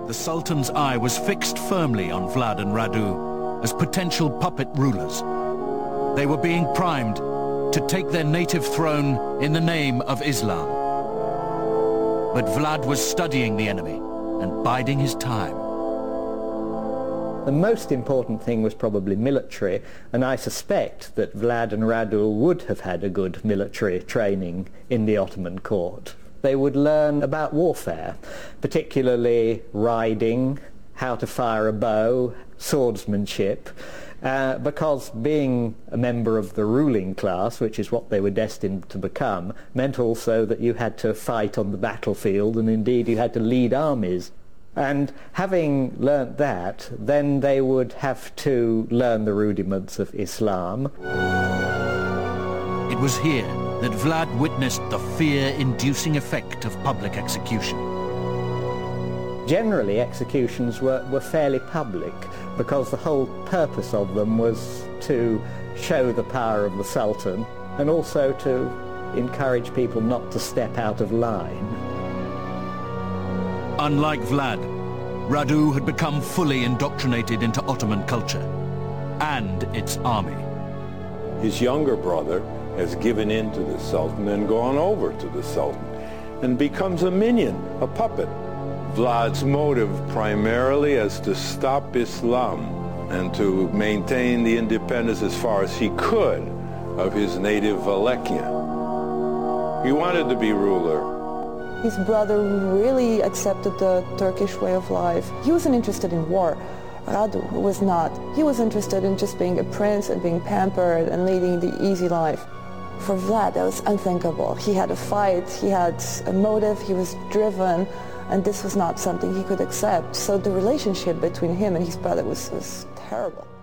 the Sultan's eye was fixed firmly on Vlad and Radu as potential puppet rulers. They were being primed to take their native throne in the name of Islam. But Vlad was studying the enemy and biding his time. The most important thing was probably military, and I suspect that Vlad and Radu would have had a good military training in the Ottoman court. They would learn about warfare, particularly riding, how to fire a bow, swordsmanship, because being a member of the ruling class, which is what they were destined to become, meant also that you had to fight on the battlefield, and indeed you had to lead armies. And having learnt that, then they would have to learn the rudiments of Islam. It was here that Vlad witnessed the fear-inducing effect of public execution. Generally, executions were fairly public, because the whole purpose of them was to show the power of the Sultan and also to encourage people not to step out of line. Unlike Vlad, Radu had become fully indoctrinated into Ottoman culture and its army. His younger brother has given in to the Sultan and gone over to the Sultan and becomes a minion, a puppet. Vlad's motive primarily is to stop Islam and to maintain the independence as far as he could of his native Wallachia. He wanted to be ruler. His brother really accepted the Turkish way of life. He wasn't interested in war. Radu was not. He was interested in just being a prince and being pampered and leading the easy life. For Vlad, that was unthinkable. He had a fight, he had a motive, he was driven, and this was not something he could accept. So the relationship between him and his brother was terrible.